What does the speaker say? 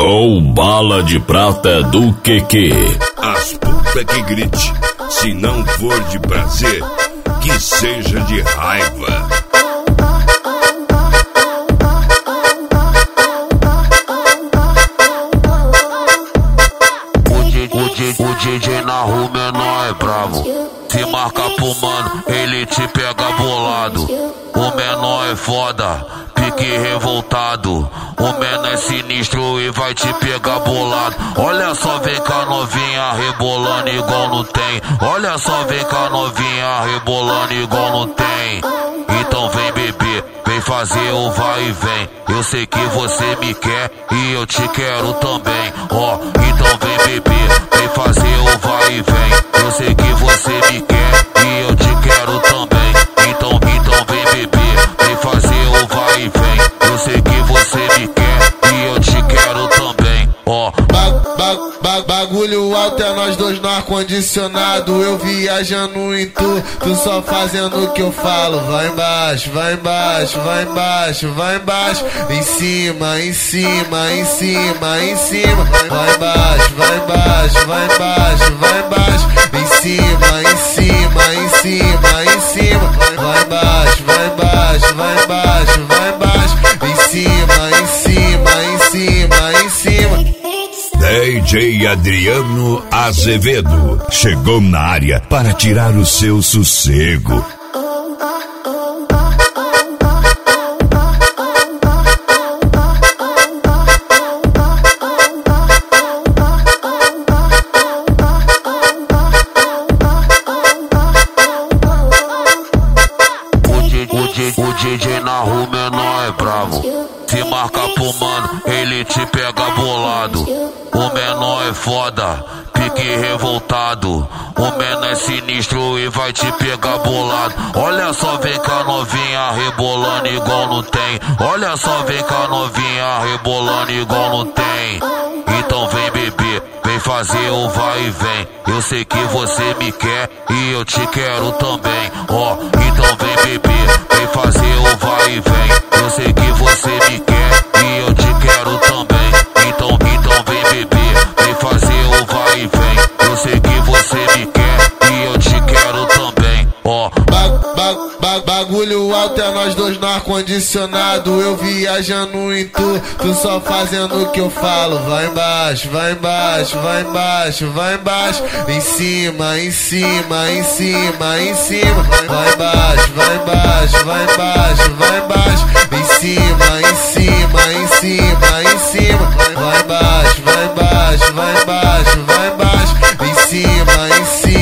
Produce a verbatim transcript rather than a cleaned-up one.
Com bala de prata do Quequê. As puta que grite, se não for de prazer, que seja de raiva. O D J na rua menor é bravo. Se marca pro mano, ele te pega bolado. O menor é foda, pique revoltado. O menor é sinistro e vai te pegar bolado. Olha só, vem cá novinha rebolando igual não tem. Olha só, vem cá novinha rebolando igual não tem. Então vem beber, vem fazer o vai e vem. Eu sei que você me quer e eu te quero também. Ó, oh, então vem beber, vem fazer o vai e vem. Eu sei que você me quer e eu te quero também. Então, então vem beber, vem fazer o vai e vem. Eu sei que você me quer e eu te quero também. Ó, oh. Ba ba ba bagulho alto é nós dois no ar-condicionado. Eu viajando em tu, tu só fazendo o que eu falo. Vai embaixo, vai embaixo, vai embaixo, vai embaixo. Em cima, em cima, em cima, em cima. Vai embaixo, vai embaixo, vai embaixo, vai embaixo. Em cima, em cima, em cima, em cima. Vai embaixo, vai embaixo, vai embaixo, vai embaixo. Em cima, em cima, em cima, em cima. D J Adriano Azevedo chegou na área para tirar o seu sossego. O D J na rua menor é bravo. Se marca pro mano, ele te pega bolado. O menor é foda, pique revoltado. O menor é sinistro e vai te pegar bolado. Olha só, vem cá novinha rebolando igual não tem. Olha só, vem cá novinha rebolando igual não tem. Então vem beber, vem fazer o vai e vem. Eu sei que você me quer e eu te quero também. Ó, oh, então vem beber, vem fazer o vai e vem. Eu sei que você me quer e eu te quero também. Então, então vem beber, vem fazer o vai e vem. Eu sei que você me quer e eu te quero também. Ó, oh. ba ba ba bagulho alto é nós dois no ar-condicionado. Eu viajando em tu, tu só fazendo o que eu falo. Vai embaixo, vai embaixo, vai embaixo, vai embaixo. Em cima, em cima, em cima, em cima. Vai embaixo, vai embaixo, vai embaixo, vai embaixo. Em cima, em cima, em cima, em cima. Vai embaixo, vai embaixo, vai embaixo, vai embaixo. Em cima, em cima.